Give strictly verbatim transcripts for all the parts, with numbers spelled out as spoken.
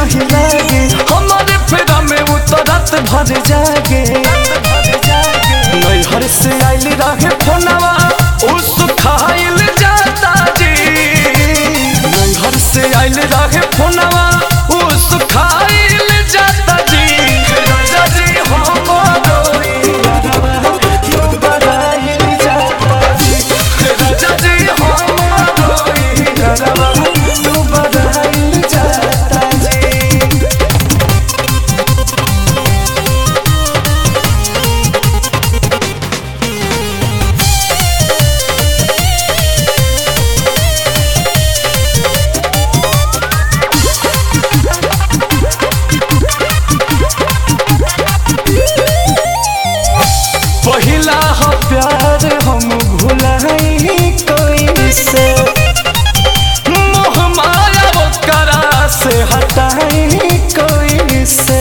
नहीं लागे हमारे फेरा में उतरत भर जागे नैहर से आइल रहे फोनवा उस खाइल जाता जी नैहर से आइल रहे फोनवा उस खाइल जाता जी राजा जी हमारो क्यों बराइल जाता जी राजा जी हमारो क्यों बराइल जाता जी। पहिला हो प्यार हम भुलाई कोई से मोह माया वो करा से हटाई कोई से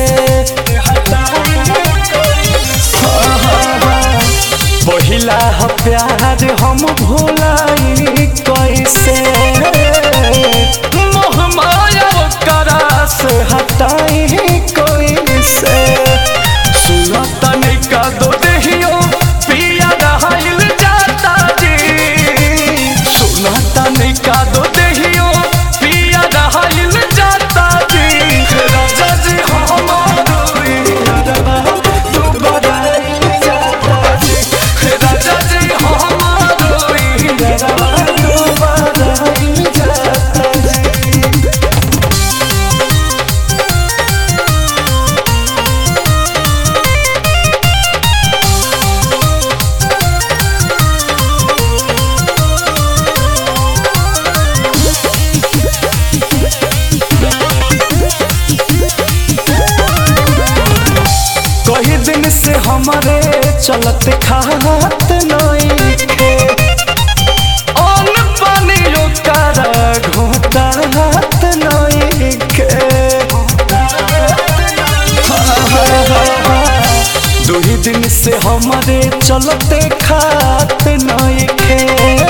पहिला हो प्यार हम भुलाई कोई से मोह माया वो करा से हटाई कोई से सुना तनिका दो देहियो पिया रहाइल जाता जी सुना तनिका दो देहियो पिया रहाइल जाता जी राजा जी हमारो तू बराइल जाता जी राजा जी हमारो तू बराइल जाता जी। कई दिन से हमारे चलत खात नइखे अन पानी ओकरा घोटात नइखे दो ही दिन से हमारे चलते खात नइखे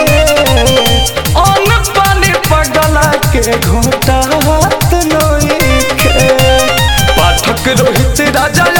अन पानी पगला के घोटात नइखे पाठक रोहित राजा